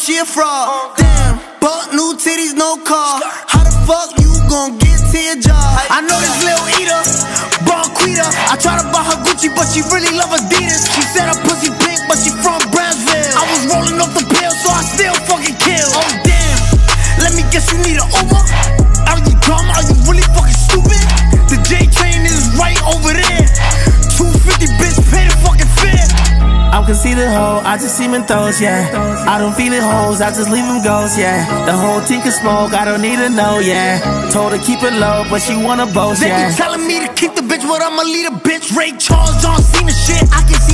she a fraud. Damn, buck new titties, no car. How the fuck you gon' get to your job? I know this little eater, Bonquita. I try to buy her Gucci, but she really love Adidas. She said her pussy pink, but she from Brownsville. I was rolling off the pill, so I still fucking kill. Oh damn, let me guess you need an Uber. Are you dumb? Are you really fucking stupid? The J train is right over there. 250 bitch, pay the fucking fare. I'm conceited hoe, I just see them throws, yeah. I don't feel it hoes, I just leave them ghosts, yeah. The whole team can smoke, I don't need to know, yeah. Told her keep it low, but she wanna boast, yeah. They be telling me to keep the bitch, but I'ma lead a bitch. Ray Charles, John Cena shit. I can see